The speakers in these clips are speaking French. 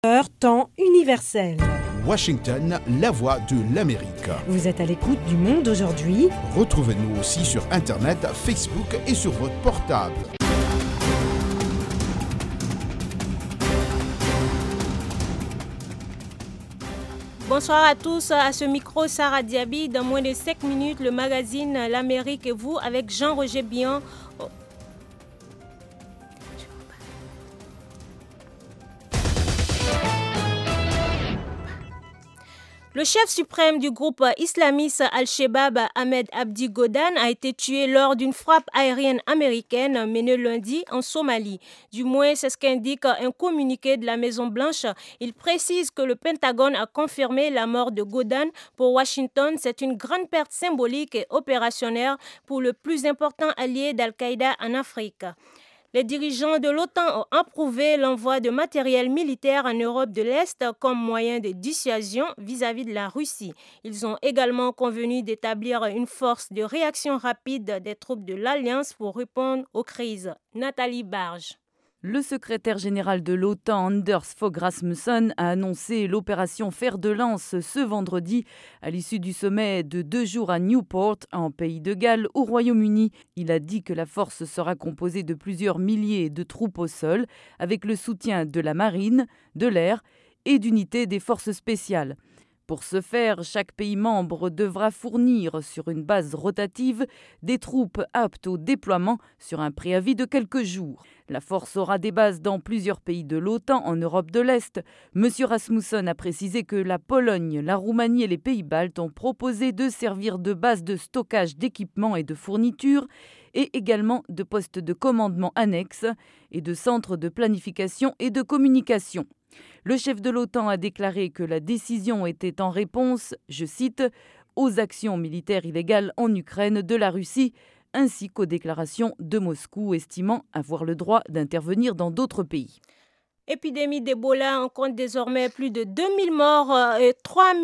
Heure temps universel. Washington, la voix de l'Amérique. Vous êtes à l'écoute du Monde aujourd'hui. Retrouvez-nous aussi sur Internet, Facebook et sur votre portable. Bonsoir à tous, à ce micro Sarah Diaby. Dans moins de 5 minutes, le magazine L'Amérique et vous avec Jean-Roger Bihan. Le chef suprême du groupe islamiste Al-Shabaab, Ahmed Abdi Godane, a été tué lors d'une frappe aérienne américaine menée lundi en Somalie. Du moins, c'est ce qu'indique un communiqué de la Maison-Blanche. Il précise que le Pentagone a confirmé la mort de Godane. Pour Washington, c'est une grande perte symbolique et opérationnelle pour le plus important allié d'Al-Qaïda en Afrique. Les dirigeants de l'OTAN ont approuvé l'envoi de matériel militaire en Europe de l'Est comme moyen de dissuasion vis-à-vis de la Russie. Ils ont également convenu d'établir une force de réaction rapide des troupes de l'Alliance pour répondre aux crises. Nathalie Barge. Le secrétaire général de l'OTAN, Anders Fogh Rasmussen, a annoncé l'opération Fer de Lance ce vendredi à l'issue du sommet de 2 jours à Newport, en Pays de Galles, au Royaume-Uni. Il a dit que la force sera composée de plusieurs milliers de troupes au sol, avec le soutien de la marine, de l'air et d'unités des forces spéciales. Pour ce faire, chaque pays membre devra fournir sur une base rotative des troupes aptes au déploiement sur un préavis de quelques jours. La force aura des bases dans plusieurs pays de l'OTAN en Europe de l'Est. M. Rasmussen a précisé que la Pologne, la Roumanie et les pays baltes ont proposé de servir de base de stockage d'équipements et de fournitures et également de postes de commandement annexes et de centres de planification et de communication. Le chef de l'OTAN a déclaré que la décision était en réponse, je cite, aux actions militaires illégales en Ukraine de la Russie, ainsi qu'aux déclarations de Moscou estimant avoir le droit d'intervenir dans d'autres pays. Épidémie d'Ebola, on compte désormais plus de 2000 morts et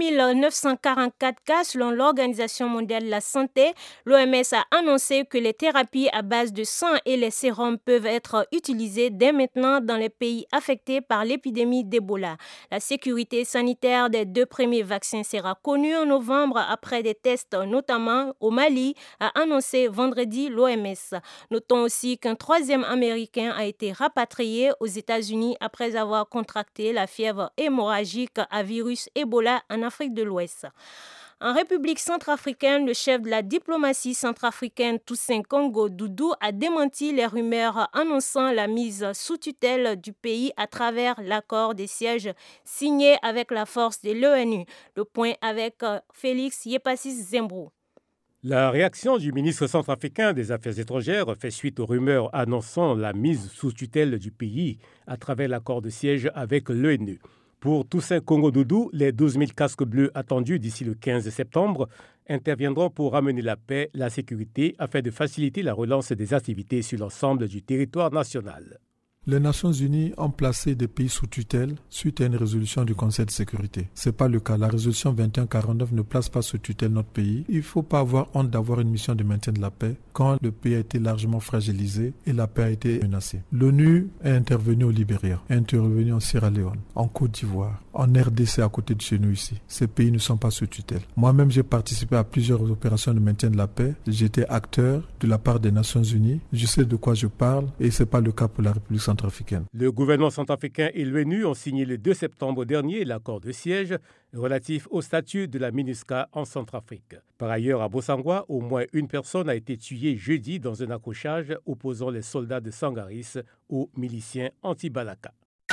3944 cas selon l'Organisation mondiale de la santé. L'OMS a annoncé que les thérapies à base de sang et les sérums peuvent être utilisées dès maintenant dans les pays affectés par l'épidémie d'Ebola. La sécurité sanitaire des 2 premiers vaccins sera connue en novembre après des tests, notamment au Mali, a annoncé vendredi l'OMS. Notons aussi qu'un 3e Américain a été rapatrié aux États-Unis après avoir contracté la fièvre hémorragique à virus Ebola en Afrique de l'Ouest. En République centrafricaine, le chef de la diplomatie centrafricaine Toussaint Congo Doudou a démenti les rumeurs annonçant la mise sous tutelle du pays à travers l'accord des sièges signé avec la force de l'ONU. Le point avec Félix Yepassis Zembro. La réaction du ministre centrafricain des Affaires étrangères fait suite aux rumeurs annonçant la mise sous tutelle du pays à travers l'accord de siège avec l'ONU. Pour Toussaint Congo Doudou, les 12 000 casques bleus attendus d'ici le 15 septembre interviendront pour ramener la paix, la sécurité, afin de faciliter la relance des activités sur l'ensemble du territoire national. Les Nations Unies ont placé des pays sous tutelle suite à une résolution du Conseil de sécurité. Ce n'est pas le cas. La résolution 2149 ne place pas sous tutelle notre pays. Il ne faut pas avoir honte d'avoir une mission de maintien de la paix quand le pays a été largement fragilisé et la paix a été menacée. L'ONU est intervenue au Libéria, est intervenue en Sierra Leone, en Côte d'Ivoire, en RDC à côté de chez nous ici. Ces pays ne sont pas sous tutelle. Moi-même, j'ai participé à plusieurs opérations de maintien de la paix. J'étais acteur de la part des Nations Unies. Je sais de quoi je parle et ce n'est pas le cas pour la République centrafricaine. Le gouvernement centrafricain et l'ONU ont signé le 2 septembre dernier l'accord de siège relatif au statut de la MINUSCA en Centrafrique. Par ailleurs, à Bossangwa, au moins une personne a été tuée jeudi dans un accrochage opposant les soldats de Sangaris aux miliciens anti-Balaka.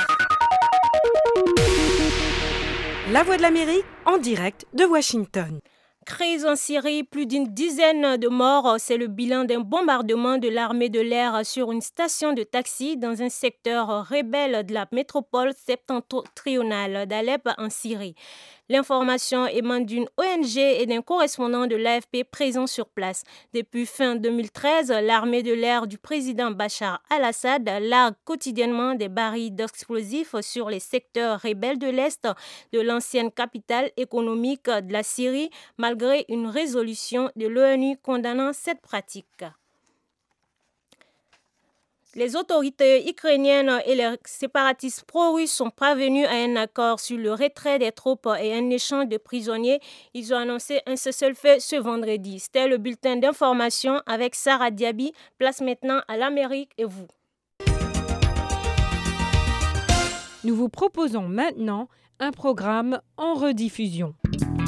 La Voix de l'Amérique en direct de Washington. Crise en Syrie, plus d'une dizaine de morts, c'est le bilan d'un bombardement de l'armée de l'air sur une station de taxi dans un secteur rebelle de la métropole septentrionale d'Alep en Syrie. L'information émane d'une ONG et d'un correspondant de l'AFP présent sur place. Depuis fin 2013, l'armée de l'air du président Bachar al-Assad largue quotidiennement des barils d'explosifs sur les secteurs rebelles de l'Est de l'ancienne capitale économique de la Syrie, malgré une résolution de l'ONU condamnant cette pratique. Les autorités ukrainiennes et les séparatistes pro-russes sont parvenus à un accord sur le retrait des troupes et un échange de prisonniers. Ils ont annoncé un cessez-le-feu ce vendredi. C'était le bulletin d'information avec Sarah Diaby. Place maintenant à l'Amérique et vous. Nous vous proposons maintenant un programme en rediffusion.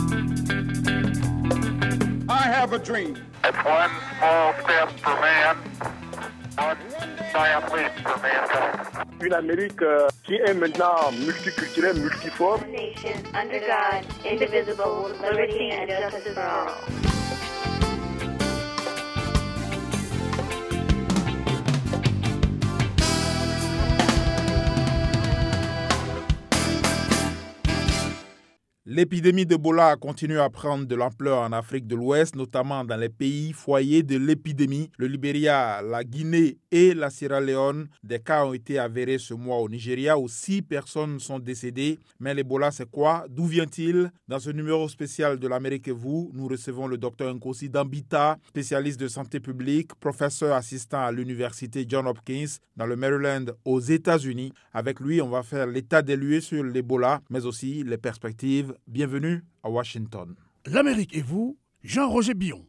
I have a dream. It's one small step for man, one giant leap for mankind. Une Amérique qui est maintenant multiculturelle, multiforme. One nation, under God, indivisible, with liberty and justice for all. L'épidémie d'Ebola continue à prendre de l'ampleur en Afrique de l'Ouest, notamment dans les pays foyers de l'épidémie, le Libéria, la Guinée et la Sierra Leone. Des cas ont été avérés ce mois au Nigeria où 6 personnes sont décédées. Mais l'Ebola, c'est quoi? D'où vient-il? Dans ce numéro spécial de l'Amérique et vous, nous recevons le Dr Nkosi Dambita, spécialiste de santé publique, professeur assistant à l'université Johns Hopkins dans le Maryland aux États-Unis. Avec lui, on va faire l'état des lieux sur l'Ebola, mais aussi les perspectives. Bienvenue à Washington. L'Amérique et vous, Jean-Roger Billon.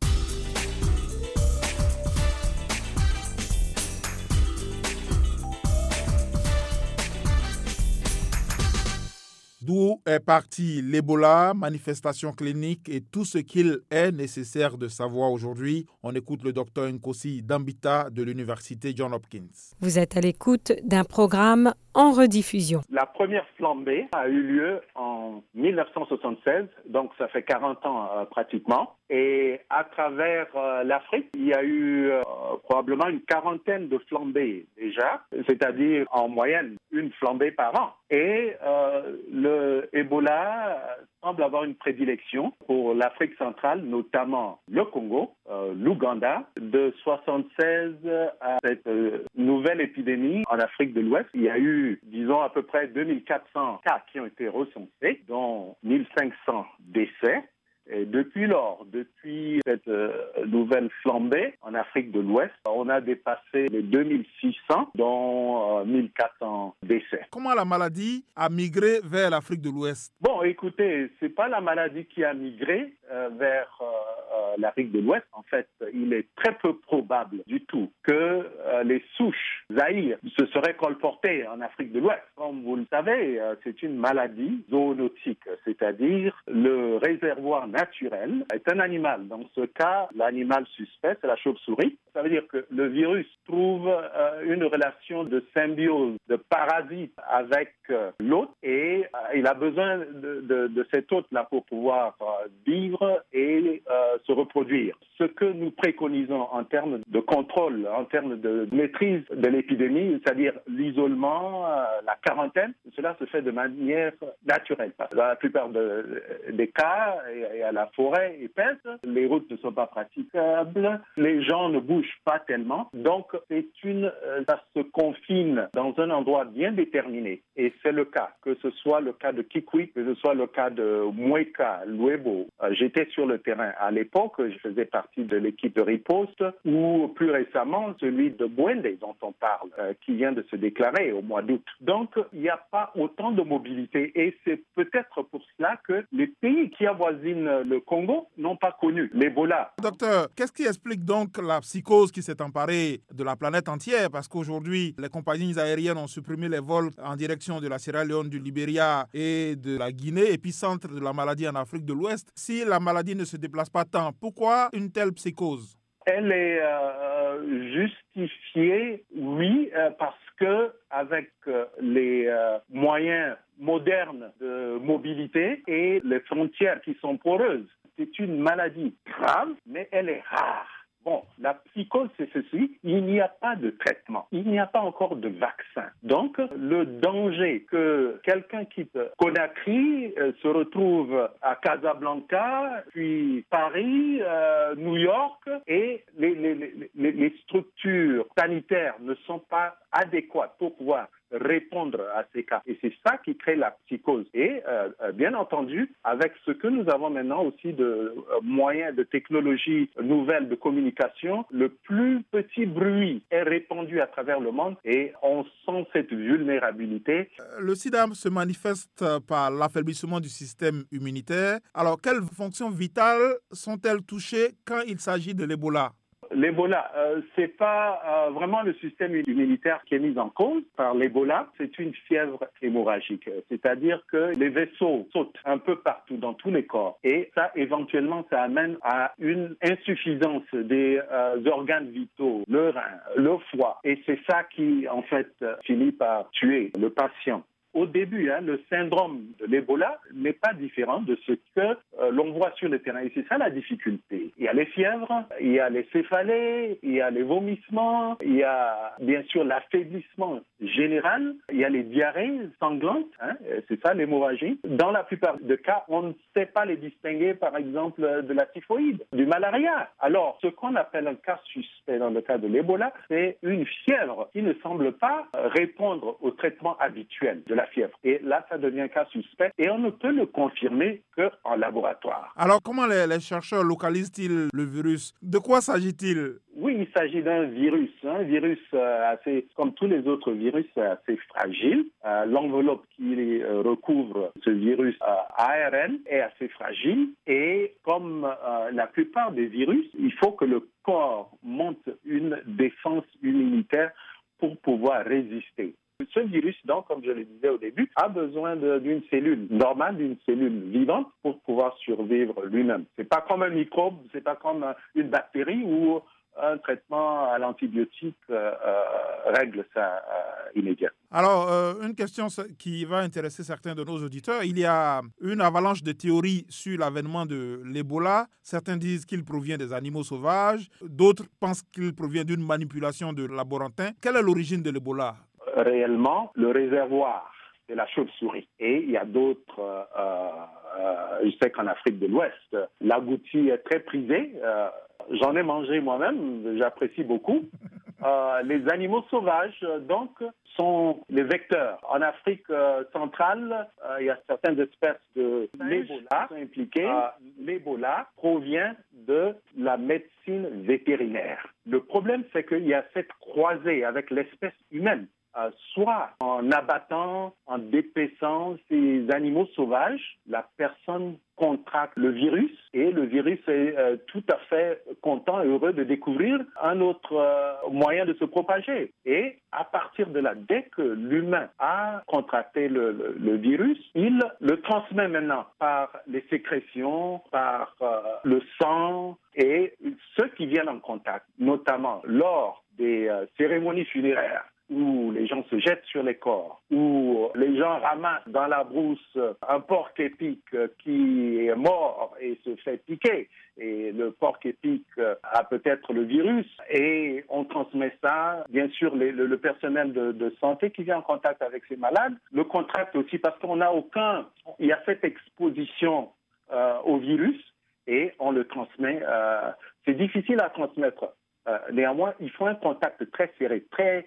D'où est parti l'Ebola, manifestations cliniques et tout ce qu'il est nécessaire de savoir aujourd'hui. On écoute le Dr Nkosi Dambita de l'université Johns Hopkins. Vous êtes à l'écoute d'un programme en rediffusion. La première flambée a eu lieu en 1976, donc ça fait 40 ans pratiquement. Et à travers l'Afrique, il y a eu probablement une quarantaine de flambées déjà, c'est-à-dire en moyenne une flambée par an. Et le Ebola semble avoir une prédilection pour l'Afrique centrale, notamment le Congo, l'Ouganda. De 1976 à cette nouvelle épidémie en Afrique de l'Ouest, il y a eu, disons, à peu près 2400 cas qui ont été recensés, dont 1500 décès. Et depuis lors, depuis cette nouvelle flambée en Afrique de l'Ouest, on a dépassé les 2600, dont 1400 décès. Comment la maladie a migré vers l'Afrique de l'Ouest? Bon, écoutez, c'est pas la maladie qui a migré vers l'Afrique de l'Ouest. En fait, il est très peu probable du tout que les souches Zaïre se seraient colportées en Afrique de l'Ouest. Comme vous le savez, c'est une maladie zoonotique, c'est-à-dire le réservoir naturel est un animal. Dans ce cas, l'animal suspect, c'est la chauve-souris. Ça veut dire que le virus trouve une relation de symbiose, de parasite avec l'hôte et il a besoin de cet hôte-là pour pouvoir vivre et se reproduire. Ce que nous préconisons en termes de contrôle, en termes de maîtrise de l'épidémie, c'est-à-dire l'isolement, la quarantaine, cela se fait de manière naturelle. Dans la plupart des cas, et à la forêt épaisse, les routes ne sont pas praticables, les gens ne bougent pas tellement, donc ça se confine dans un endroit bien déterminé. Et c'est le cas, que ce soit le cas de Kikwit, que ce soit le cas de Mweka, Luebo. J'étais sur le terrain à l'époque, je faisais partie de l'équipe de riposte, ou plus récemment celui de Bwende dont on parle, qui vient de se déclarer au mois d'août. Donc il n'y a pas autant de mobilité et c'est peut-être pour cela que les pays qui avoisinent le Congo n'ont pas connu l'Ebola. Docteur, qu'est-ce qui explique donc la psychose qui s'est emparée de la planète entière? Parce qu'aujourd'hui, les compagnies aériennes ont supprimé les vols en direction de la Sierra Leone, du Libéria et de la Guinée, épicentre de la maladie en Afrique de l'Ouest. Si la maladie ne se déplace pas tant, pourquoi une telle psychose? Elle est justifiée, oui, parce que avec les moyens modernes de mobilité et les frontières qui sont poreuses, c'est une maladie grave, mais elle est rare. Bon, la psychose, c'est ceci, il n'y a pas de traitement, il n'y a pas encore de vaccin. Donc, le danger que quelqu'un quitte Conakry, se retrouve à Casablanca, puis Paris, New York, et les structures sanitaires ne sont pas adéquates pour pouvoir répondre à ces cas. Et c'est ça qui crée la psychose. Et bien entendu, avec ce que nous avons maintenant aussi de moyens de technologies nouvelles de communication, le plus petit bruit est répandu à travers le monde et on sent cette vulnérabilité. Le sida se manifeste par l'affaiblissement du système immunitaire. Alors, quelles fonctions vitales sont-elles touchées quand il s'agit de l'Ebola? L'Ebola, c'est pas vraiment le système immunitaire qui est mis en cause par l'Ebola, c'est une fièvre hémorragique, c'est-à-dire que les vaisseaux sautent un peu partout dans tous les corps et ça, éventuellement, ça amène à une insuffisance des organes vitaux, le rein, le foie, et c'est ça qui, en fait, finit par tuer le patient. Au début, le syndrome de l'Ebola n'est pas différent de ce que l'on voit sur le terrain. Et c'est ça la difficulté. Il y a les fièvres, il y a les céphalées, il y a les vomissements, il y a bien sûr l'affaiblissement général, il y a les diarrhées sanglantes, c'est ça l'hémorragie. Dans la plupart des cas, on ne sait pas les distinguer, par exemple, de la typhoïde, du malaria. Alors, ce qu'on appelle un cas suspect dans le cas de l'Ebola, c'est une fièvre qui ne semble pas répondre au traitement habituel de la fièvre. Et là, ça devient un cas suspect et on ne peut le confirmer qu'en laboratoire. Alors, comment les chercheurs localisent-ils le virus? De quoi s'agit-il? Oui, il s'agit d'un virus. Un virus assez, comme tous les autres virus, assez fragile. L'enveloppe qui recouvre ce virus ARN est assez fragile. Et comme la plupart des virus, il faut que le corps monte une défense immunitaire pour pouvoir résister. Ce virus, donc, comme je le disais au début, a besoin d'une cellule normale, d'une cellule vivante pour pouvoir survivre lui-même. C'est pas comme un microbe, c'est pas comme une bactérie où un traitement à l'antibiotique règle ça immédiatement. Alors, une question qui va intéresser certains de nos auditeurs. Il y a une avalanche de théories sur l'avènement de l'Ebola. Certains disent qu'il provient des animaux sauvages. D'autres pensent qu'il provient d'une manipulation de laborantins. Quelle est l'origine de l'Ebola? Réellement, le réservoir, c'est la chauve-souris. Et il y a d'autres, je sais qu'en Afrique de l'Ouest, l'agouti est très prisé. J'en ai mangé moi-même, j'apprécie beaucoup. Les animaux sauvages, donc, sont les vecteurs. En Afrique centrale, il y a certaines espèces de l'Ebola impliquées. L'Ebola provient de la médecine vétérinaire. Le problème, c'est qu'il y a cette croisée avec l'espèce humaine. Soit en abattant, en dépeçant ces animaux sauvages, la personne contracte le virus et le virus est tout à fait content et heureux de découvrir un autre moyen de se propager. Et à partir de là, dès que l'humain a contracté le virus, il le transmet maintenant par les sécrétions, par le sang et ceux qui viennent en contact, notamment lors des cérémonies funéraires, où les gens se jettent sur les corps, où les gens ramassent dans la brousse un porc-épic qui est mort et se fait piquer. Et le porc-épic a peut-être le virus et on transmet ça. Bien sûr, le personnel de santé qui vient en contact avec ces malades le contracte aussi parce qu'on n'a il y a cette exposition au virus et on le transmet. C'est difficile à transmettre. Néanmoins, il faut un contact très serré, très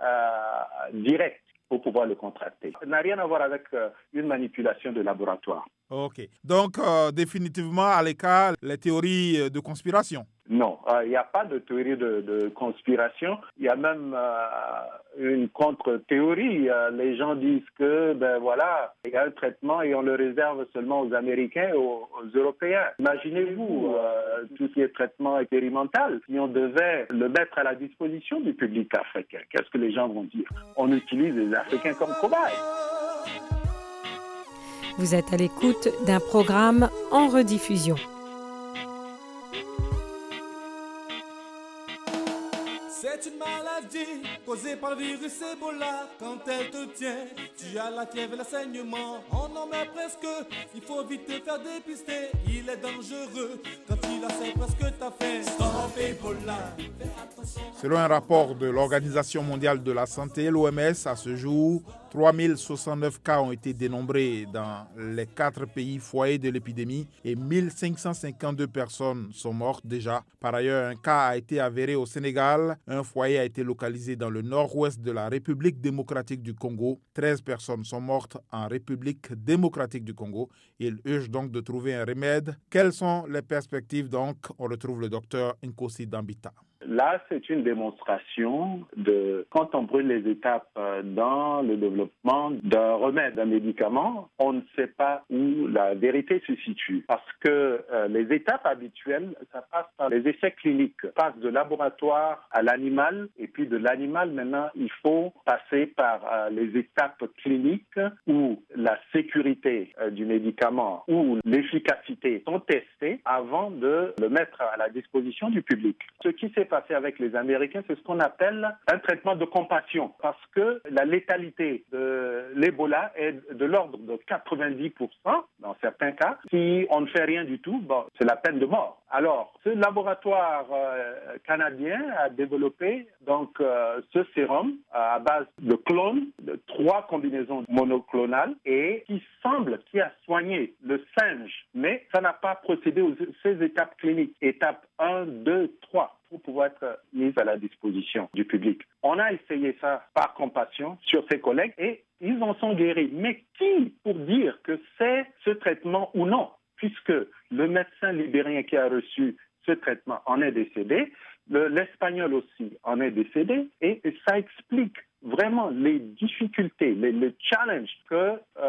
direct pour pouvoir le contracter. Ça n'a rien à voir avec une manipulation de laboratoire. Ok. Donc, définitivement, à l'écart, les théories de conspiration. Non, il n'y a pas de théorie de conspiration. Il y a même une contre-théorie. Les gens disent que, il y a un traitement et on le réserve seulement aux Américains et aux Européens. Imaginez-vous tout ce qui est traitement expérimental. Si on devait le mettre à la disposition du public africain, qu'est-ce que les gens vont dire? On utilise les Africains comme cobayes. Vous êtes à l'écoute d'un programme en rediffusion. C'est une maladie causée par le virus Ebola. Quand elle te tient, tu as la fièvre et le saignement. On en met presque, il faut vite te faire dépister. Il est dangereux quand il a c'est presque ta faim. Stop Ebola. Selon un rapport de l'Organisation mondiale de la santé, l'OMS, à ce jour, 3069 cas ont été dénombrés dans les 4 pays foyers de l'épidémie et 1552 personnes sont mortes déjà. Par ailleurs, un cas a été avéré au Sénégal. Un foyer a été localisé dans le nord-ouest de la République démocratique du Congo. 13 personnes sont mortes en République démocratique du Congo. Il urge donc de trouver un remède. Quelles sont les perspectives donc? On retrouve le docteur Nkosi Dambita. Là, c'est une démonstration de quand on brûle les étapes dans le développement d'un remède, d'un médicament, on ne sait pas où la vérité se situe. Parce que les étapes habituelles, ça passe par les essais cliniques. Ça passe de laboratoire à l'animal, et puis de l'animal, maintenant, il faut passer par les étapes cliniques où la sécurité du médicament ou l'efficacité sont testées avant de le mettre à la disposition du public. Ce qui s'est passé avec les Américains, c'est ce qu'on appelle un traitement de compassion, parce que la létalité de l'Ebola est de l'ordre de 90% dans certains cas. Si on ne fait rien du tout, c'est la peine de mort. Alors, ce laboratoire canadien a développé donc ce sérum à base de clones, de 3 combinaisons monoclonales, et qui a soigné le singe, mais ça n'a pas procédé aux 16 étapes cliniques. Étape 1, 2, 3. Pour pouvoir être mise à la disposition du public. On a essayé ça par compassion sur ses collègues et ils en sont guéris. Mais qui pour dire que c'est ce traitement ou non, puisque le médecin libérien qui a reçu ce traitement en est décédé, l'espagnol aussi en est décédé, et ça explique vraiment les difficultés, les challenges que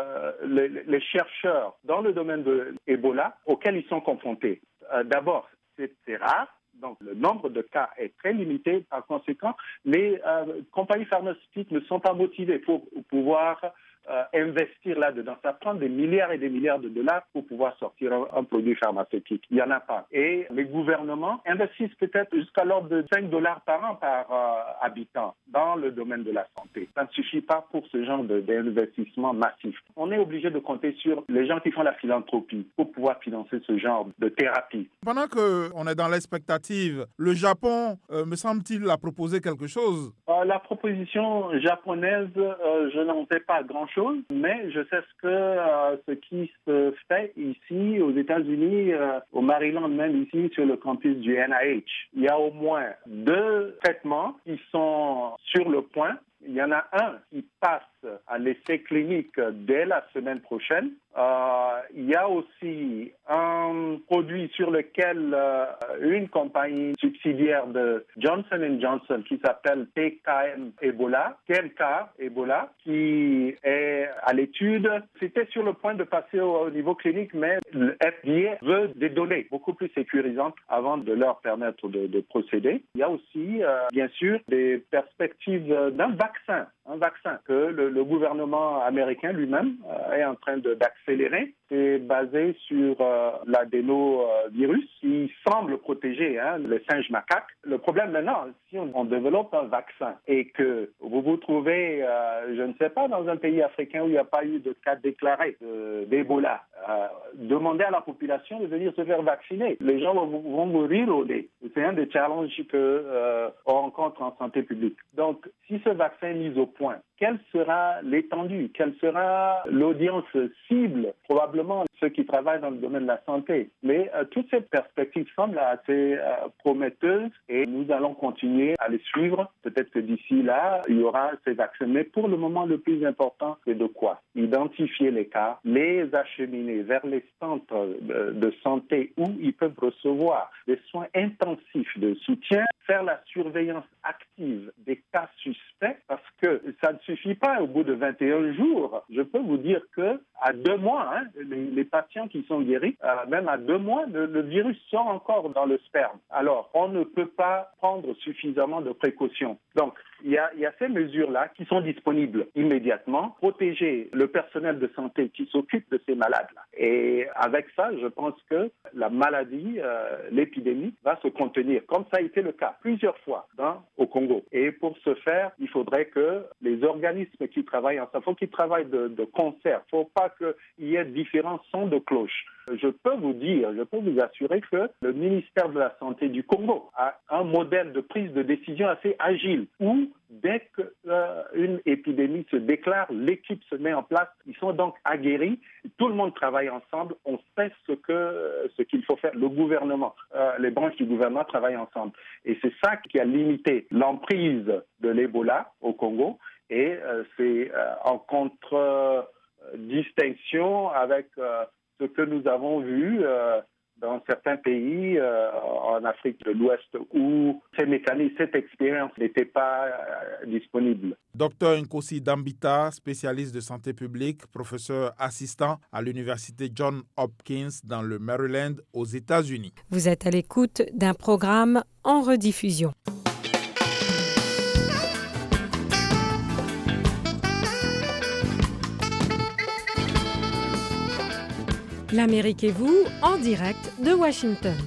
les chercheurs dans le domaine de l'Ebola auxquels ils sont confrontés. D'abord, c'est rare. Donc, le nombre de cas est très limité. Par conséquent, les compagnies pharmaceutiques ne sont pas motivées pour pouvoir investir là-dedans. Ça prend des milliards et des milliards de dollars pour pouvoir sortir un produit pharmaceutique. Il n'y en a pas. Et les gouvernements investissent peut-être jusqu'à l'ordre de $5 par an par habitant dans le domaine de la santé. Ça ne suffit pas pour ce genre d'investissement massif. On est obligé de compter sur les gens qui font la philanthropie pour pouvoir financer ce genre de thérapie. Pendant qu'on est dans l'expectative, le Japon, me semble-t-il, a proposé quelque chose. La proposition japonaise, je n'en sais pas grand-chose, mais je sais ce qui se fait ici aux États-Unis, au Maryland même ici sur le campus du NIH. Il y a au moins 2 traitements qui sont sur le point. Il y en a un qui passe à l'essai clinique dès la semaine prochaine. Il y a aussi un produit sur lequel une compagnie subsidiaire de Johnson & Johnson qui s'appelle TKM Ebola, qui est à l'étude. C'était sur le point de passer au niveau clinique, mais le FDA veut des données beaucoup plus sécurisantes avant de leur permettre de procéder. Il y a aussi, bien sûr, des perspectives d'un vaccin que le gouvernement américain lui-même est en train d'accélérer. C'est basé sur l'adénovirus qui semble protéger les singes macaques. Le problème maintenant, si on développe un vaccin et que vous vous trouvez, je ne sais pas, dans un pays africain où il n'y a pas eu de cas déclarés d'Ebola, demandez à la population de venir se faire vacciner. Les gens vont vous rire au nez. C'est un des challenges qu'on rencontre en santé publique. Donc, si ce vaccin est mis au point, quelle sera l'étendue? Quelle sera l'audience cible? Probablement ceux qui travaillent dans le domaine de la santé. Mais toutes ces perspectives semblent assez prometteuses et nous allons continuer à les suivre. Peut-être que d'ici là, il y aura ces vaccins. Mais pour le moment, le plus important, c'est de quoi? Identifier les cas, les acheminer vers les centres de santé où ils peuvent recevoir des soins intensifs de soutien, faire la surveillance active des cas suspects, parce que ça ne suffit pas au bout de 21 jours. Je peux vous dire que à 2 mois, les patients qui sont guéris, même à 2 mois, le virus sort encore dans le sperme. Alors, on ne peut pas prendre suffisamment de précautions. Donc, il y a ces mesures-là qui sont disponibles immédiatement. Protéger le personnel de santé qui s'occupe de ces malades-là. Et avec ça, je pense que la maladie, l'épidémie, va se contenir, comme ça a été le cas plusieurs fois au Congo. Et pour ce faire, il faudrait que les organismes qui travaillent ensemble, il faut qu'ils travaillent de concert. Il ne faut pas qu'il y ait différents sons de cloche. Je peux vous assurer que le ministère de la Santé du Congo a un modèle de prise de décision assez agile où dès qu'une épidémie se déclare, l'équipe se met en place. Ils sont donc aguerris. Tout le monde travaille ensemble. On sait ce qu'il faut faire. Le gouvernement, les branches du gouvernement travaillent ensemble. Et c'est ça qui a limité l'emprise de l'Ebola au Congo. Et c'est en contre-distinction avec ce que nous avons vu dans certains pays en Afrique de l'Ouest où ces mécanismes, cette expérience n'était pas disponible. Dr Nkosi Dambita, spécialiste de santé publique, professeur assistant à l'université Johns Hopkins dans le Maryland aux États-Unis. Vous êtes à l'écoute d'un programme en rediffusion. L'Amérique et vous, en direct de Washington.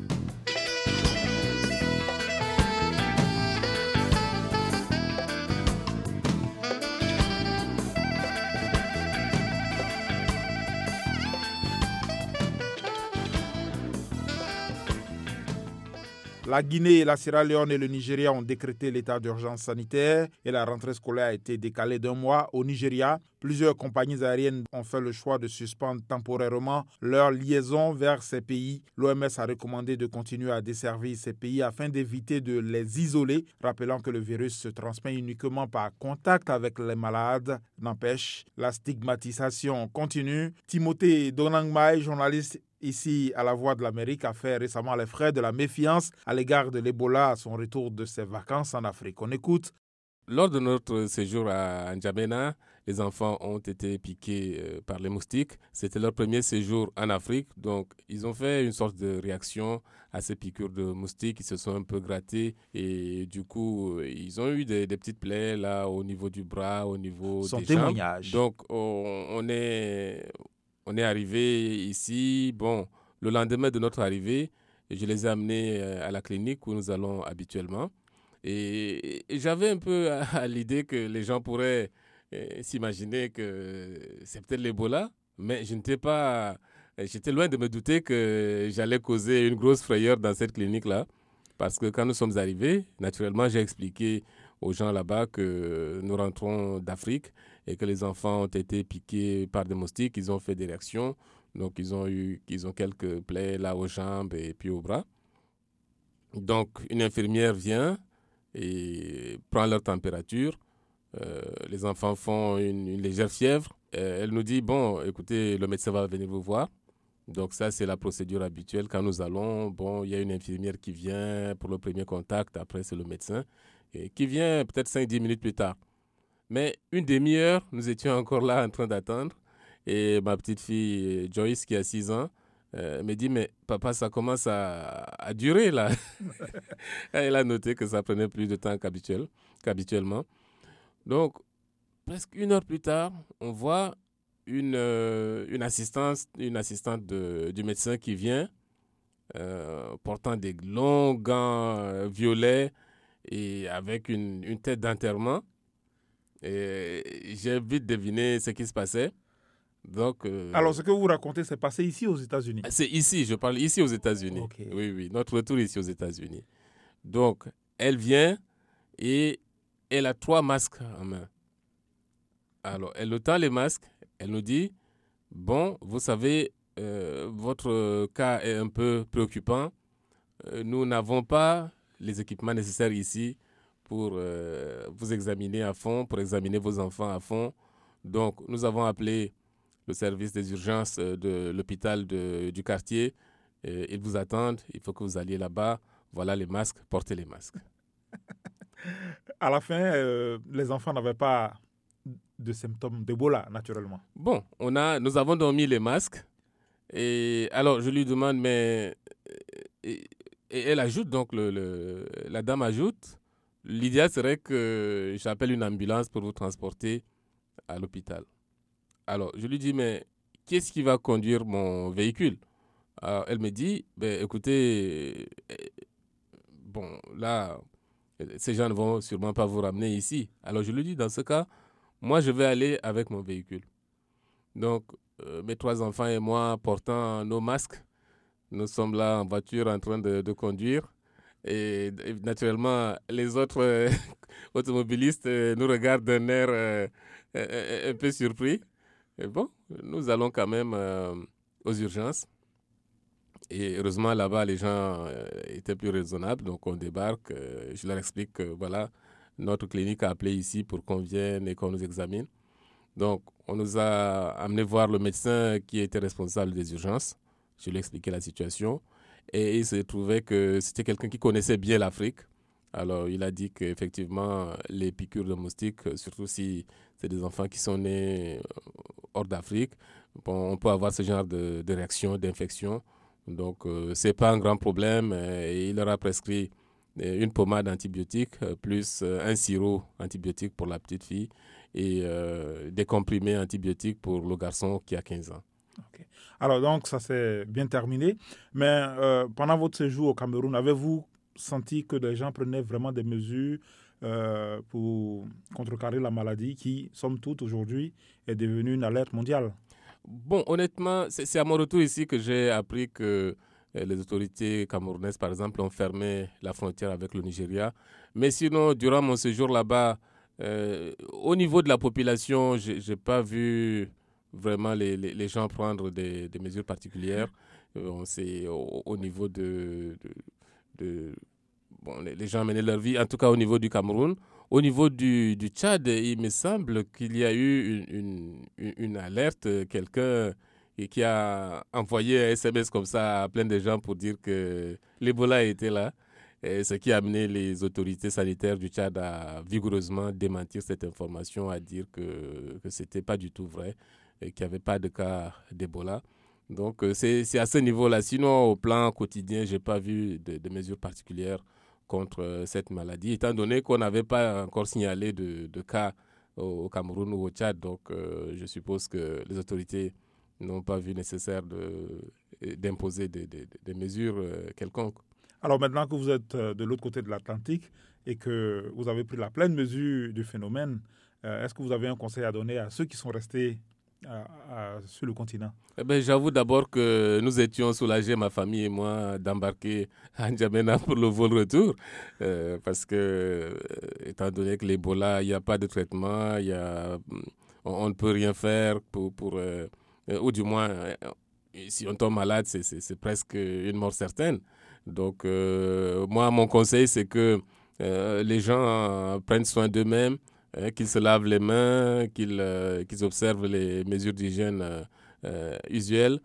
La Guinée, la Sierra Leone et le Nigeria ont décrété l'état d'urgence sanitaire et la rentrée scolaire a été décalée d'1 mois. Au Nigeria, plusieurs compagnies aériennes ont fait le choix de suspendre temporairement leur liaison vers ces pays. L'OMS a recommandé de continuer à desservir ces pays afin d'éviter de les isoler, rappelant que le virus se transmet uniquement par contact avec les malades. N'empêche, la stigmatisation continue. Timothée Donangmai, journaliste ici à la Voix de l'Amérique, a fait récemment les frais de la méfiance à l'égard de l'Ebola à son retour de ses vacances en Afrique. On écoute. Lors de notre séjour à N'Djamena, les enfants ont été piqués par les moustiques. C'était leur premier séjour en Afrique, donc ils ont fait une sorte de réaction à ces piqûres de moustiques. Ils se sont un peu grattés et du coup, ils ont eu des petites plaies là au niveau du bras, au niveau son des témoignage. jambes. Donc, on est arrivé ici. Bon, le lendemain de notre arrivée, je les ai amenés à la clinique où nous allons habituellement. Et j'avais un peu à l'idée que les gens pourraient s'imaginer que c'est peut-être l'Ebola, mais j'étais loin de me douter que j'allais causer une grosse frayeur dans cette clinique-là. Parce que quand nous sommes arrivés, naturellement, j'ai expliqué aux gens là-bas que nous rentrons d'Afrique et que les enfants ont été piqués par des moustiques, ils ont fait des réactions. Donc, ils ont quelques plaies là aux jambes et puis aux bras. Donc, une infirmière vient et prend leur température. Les enfants font une légère fièvre. Elle nous dit, bon, écoutez, le médecin va venir vous voir. Donc ça, c'est la procédure habituelle. Quand nous allons, bon, il y a une infirmière qui vient pour le premier contact. Après, c'est le médecin qui vient peut-être 5-10 minutes plus tard. Mais une demi-heure, nous étions encore là en train d'attendre. Et ma petite fille Joyce, qui a 6 ans, me dit, mais papa, ça commence à durer là. Elle a noté que ça prenait plus de temps qu'habituellement. Donc, presque 1 heure plus tard, on voit une assistante du médecin qui vient, portant des longs gants violets et avec une tête d'enterrement. Et j'ai vite deviné ce qui se passait. Donc, alors, ce que vous racontez, c'est passé ici aux États-Unis? C'est ici, je parle ici aux États-Unis. Okay. Oui, notre retour ici aux États-Unis. Donc, elle vient et elle a 3 masques en main. Alors, elle nous tend les masques, elle nous dit, bon, vous savez, votre cas est un peu préoccupant. Nous n'avons pas les équipements nécessaires ici pour vous examiner à fond, pour examiner vos enfants à fond. Donc, nous avons appelé le service des urgences de l'hôpital du quartier. Ils vous attendent, il faut que vous alliez là-bas. Voilà les masques, portez les masques. À la fin, les enfants n'avaient pas de symptômes d'Ebola, naturellement. Bon, nous avons dormi les masques. Et alors, je lui demande, mais... Et elle ajoute, donc, la dame ajoute, l'idéal serait que j'appelle une ambulance pour vous transporter à l'hôpital. Alors, je lui dis, mais qu'est-ce qui va conduire mon véhicule? Alors, elle me dit, écoutez, bon, là, ces gens ne vont sûrement pas vous ramener ici. Alors, je lui dis, dans ce cas, moi, je vais aller avec mon véhicule. Donc, mes 3 enfants et moi portant nos masques, nous sommes là en voiture en train de conduire. Et naturellement, les autres automobilistes nous regardent d'un air un peu surpris. Et bon, nous allons quand même aux urgences. Et heureusement, là-bas, les gens étaient plus raisonnables. Donc, on débarque. Je leur explique que voilà, notre clinique a appelé ici pour qu'on vienne et qu'on nous examine. Donc, on nous a amené voir le médecin qui était responsable des urgences. Je lui ai expliqué la situation. Et il se trouvait que c'était quelqu'un qui connaissait bien l'Afrique. Alors, il a dit qu'effectivement, les piqûres de moustiques, surtout si c'est des enfants qui sont nés hors d'Afrique, bon, on peut avoir ce genre de réaction, d'infection. Donc, ce n'est pas un grand problème. Et il leur a prescrit une pommade antibiotique, plus un sirop antibiotique pour la petite fille et des comprimés antibiotiques pour le garçon qui a 15 ans. Okay. Alors, donc, ça s'est bien terminé. Mais pendant votre séjour au Cameroun, avez-vous senti que les gens prenaient vraiment des mesures pour contrecarrer la maladie qui, somme toute, aujourd'hui, est devenue une alerte mondiale? Bon, honnêtement, c'est à mon retour ici que j'ai appris que les autorités camerounaises, par exemple, ont fermé la frontière avec le Nigeria. Mais sinon, durant mon séjour là-bas, au niveau de la population, je n'ai pas vu vraiment les gens prendre des mesures particulières. C'est au niveau bon, les gens menaient leur vie, en tout cas au niveau du Cameroun. Au niveau du Tchad, il me semble qu'il y a eu une alerte, quelqu'un qui a envoyé un SMS comme ça à plein de gens pour dire que l'Ebola était là, et ce qui a amené les autorités sanitaires du Tchad à vigoureusement démentir cette information, à dire que ce n'était pas du tout vrai, et qu'il n'y avait pas de cas d'Ebola. Donc c'est à ce niveau-là. Sinon, au plan quotidien, je n'ai pas vu de mesures particulières contre cette maladie, étant donné qu'on n'avait pas encore signalé de cas au Cameroun ou au Tchad. Donc, je suppose que les autorités n'ont pas vu nécessaire d'imposer des mesures quelconques. Alors, maintenant que vous êtes de l'autre côté de l'Atlantique et que vous avez pris la pleine mesure du phénomène, est-ce que vous avez un conseil à donner à ceux qui sont restés sur le continent? J'avoue d'abord que nous étions soulagés, ma famille et moi, d'embarquer à N'Djamena pour le vol retour. Parce que, étant donné que l'Ebola, il n'y a pas de traitement, on ne peut rien faire ou du moins, si on tombe malade, c'est presque une mort certaine. Donc, moi, mon conseil, c'est que les gens prennent soin d'eux-mêmes, qu'ils se lavent les mains, qu'ils observent les mesures d'hygiène usuelles.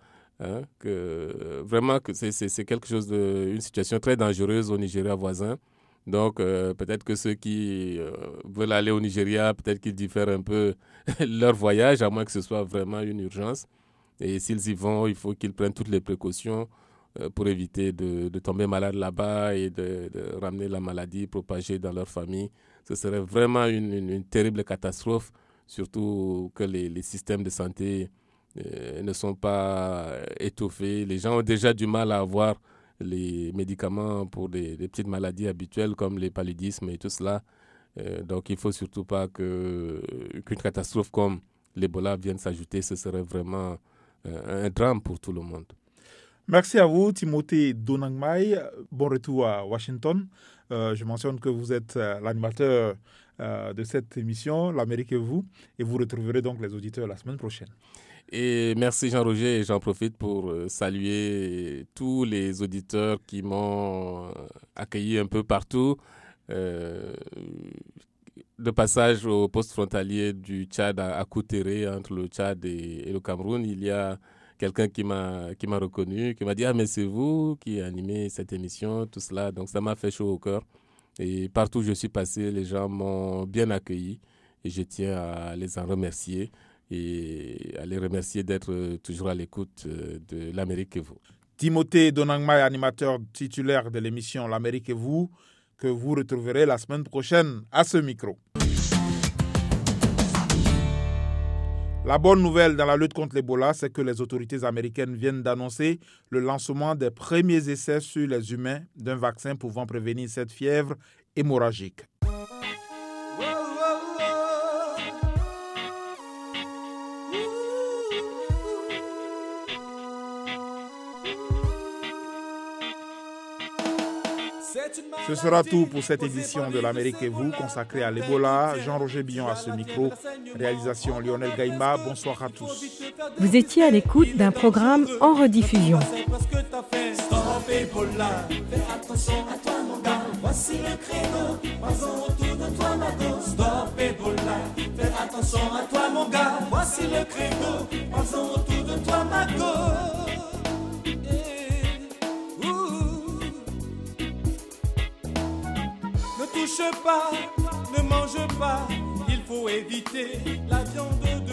Vraiment que c'est quelque chose une situation très dangereuse au Nigeria voisin. Donc peut-être que ceux qui veulent aller au Nigeria, peut-être qu'ils diffèrent un peu leur voyage, à moins que ce soit vraiment une urgence. Et s'ils y vont, il faut qu'ils prennent toutes les précautions pour éviter de tomber malade là-bas et de ramener la maladie propagée dans leur famille. Ce serait vraiment une terrible catastrophe, surtout que les systèmes de santé ne sont pas étoffés. Les gens ont déjà du mal à avoir les médicaments pour des petites maladies habituelles comme les paludismes et tout cela. Donc il ne faut surtout pas qu'une catastrophe comme l'Ebola vienne s'ajouter. Ce serait vraiment un drame pour tout le monde. Merci à vous, Timothée Donangmai. Bon retour à Washington. Je mentionne que vous êtes l'animateur de cette émission, L'Amérique et vous, et vous retrouverez donc les auditeurs la semaine prochaine. Et merci Jean-Roger, et j'en profite pour saluer tous les auditeurs qui m'ont accueilli un peu partout. De passage au poste frontalier du Tchad à Kouteré, entre le Tchad et le Cameroun, il y a quelqu'un qui m'a reconnu, qui m'a dit « Ah, mais c'est vous qui animez cette émission, tout cela. » Donc, ça m'a fait chaud au cœur. Et partout où je suis passé, les gens m'ont bien accueilli. Et je tiens à les en remercier et à les remercier d'être toujours à l'écoute de l'Amérique et vous. Timothée Donangmai, animateur titulaire de l'émission L'Amérique et vous, que vous retrouverez la semaine prochaine à ce micro. La bonne nouvelle dans la lutte contre l'Ebola, c'est que les autorités américaines viennent d'annoncer le lancement des premiers essais sur les humains d'un vaccin pouvant prévenir cette fièvre hémorragique. Ce sera tout pour cette édition de l'Amérique et vous, consacrée à l'Ebola. Jean-Roger Billon à ce micro. Réalisation Lionel Gaïma. Bonsoir à tous. Vous étiez à l'écoute d'un programme en rediffusion. Stop Ebola, fais attention à toi mon gars. Voici le credo, passons autour de toi ma go. Stop Ebola, fais attention à toi mon gars. Voici le credo, passons autour de toi ma go. Ne touche pas, ne mange pas, il faut éviter la viande